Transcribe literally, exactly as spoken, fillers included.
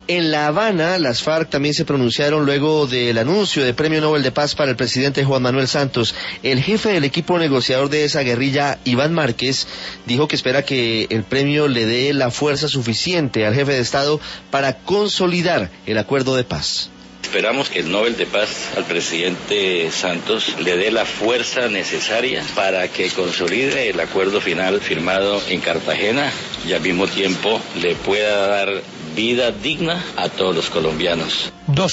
En La Habana, las FARC también se pronunciaron luego del anuncio de Premio Nobel de Paz para el presidente Juan Manuel Santos. El jefe del equipo negociador de esa guerrilla, Iván Márquez, dijo que espera que el premio le dé la fuerza suficiente al jefe de Estado para consolidar el acuerdo de paz. Esperamos que el Nobel de Paz al presidente Santos le dé la fuerza necesaria para que consolide el acuerdo final firmado en Cartagena y al mismo tiempo le pueda dar vida digna a todos los colombianos. Dos